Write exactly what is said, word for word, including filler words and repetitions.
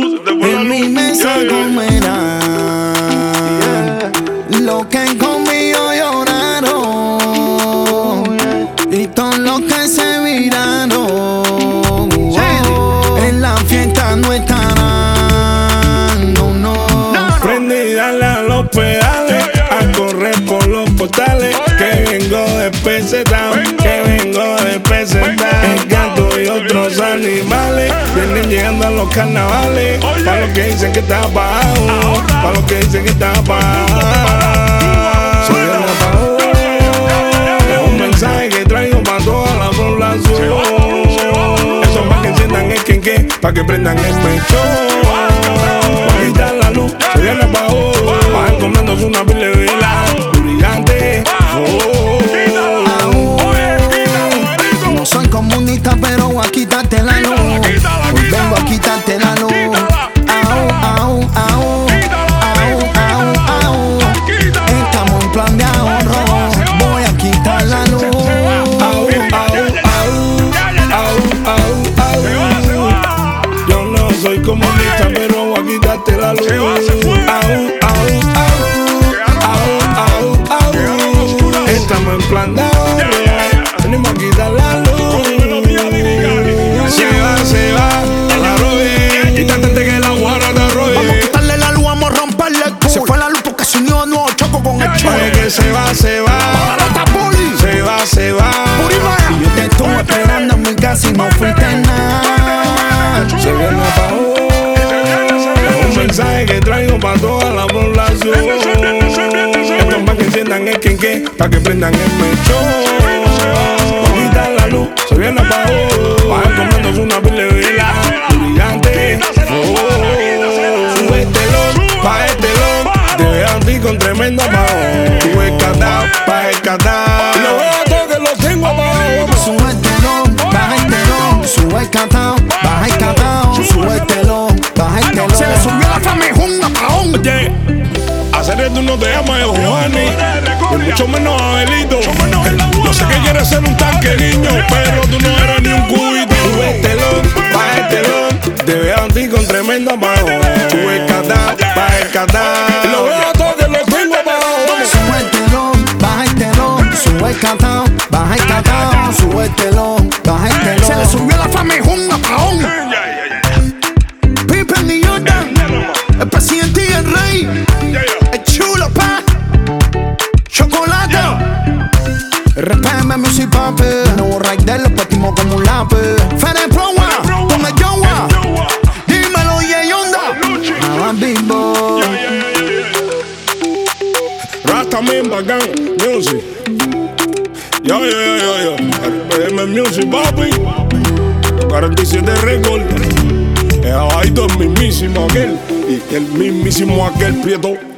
luz, se te fue la En luz. mi mesa Yeah, yeah. comerán lo que conmigo lloraron y todos los que se miraron. En la fiesta no estarán, no, no. Prende y dale a los pedales, a correr por los portales. Que vengo de Pesetán, que vengo de Pesetán. El gato y otros animales vienen llegando a los carnavales. Pa' los que dicen que está apagado, pa' los que dicen que está apagado. Soy el apagón, es un mensaje que traigo pa' toda la población. Eso es pa' que enciendan el quenque, pa' que prendan el mechón. Pa' quitar la luz, soy el apagón. Van comiéndose una pila de vela brillante. Oh. No soy comunista, pero voy a quitarte la luz. Hoy vengo a quitarte la luz. Au, au, au. Au, au, au. Estamos en plan de ahorro. Voy a quitar la luz. Au, au, au, au, au, au. Yo no soy comunista, pero voy a quitarte la luz. Au, au, au, au, au, au. Estamos en plan de ahorro. Venimos a quitar la luz. Se va, se va, a la robe. Quítate antes que la guara te arrobe. Vamos a quitarle la luz, vamos a romperle el culo. Se fue la luz porque se unió a nuevo choco con el chulo. Oye, que se va, se va. Se va, se va. Y yo te estuve esperando en mi casa y no fuiste nada. Se viene apagón. Es un mensaje que traigo pa' toda la población. Esto es pa' que enciendan el quenque, pa' que prendan el mechón. Pa' quitar la luz, se viene apagón. Van comiéndose una pila de vela brillante. Oh, sube el telón, baja el telón. Te veo a ti con tremendo apagón. Sube el catao, baja el catao. Lo veo a todos que los tengo apagados. Sube el telón, baja el telón. Sube el catao, baja el catao. Sube el telón, baja el telón. Se le subió la fama, es un apagón. Oye, hacer esto no te llama de Giovanni, y mucho menos Abelito. Yo sé que quieres ser un tanque, niño, pero tú no eres ni un cubito. Sube el telón, baja el telón. Te veo a ti con tremendo apagón. Sube el catao, baja el catao. Lo veo a todos que los tengo apagados. Sube el telón, baja el telón. Sube el catao, baja el catao. Sube el telón, baja el telón. Se le subió la fama, es un apagón. Pippen y Jordan, el presidente y el rey. El chulo, pa. Chocolate. R P M Music Papi. Nuevo Rider, los partimos como un lápiz. Fede Proa, con el Joa. Dímelo, Yeyonda. Ah, Bimbo. Rasta también bacán, music. Yo, yo, yo, yo, yo. R P M Music, papi. cuarenta y siete Records. Es abajito el mismísimo aquel. Y el mismísimo aquel Prieto.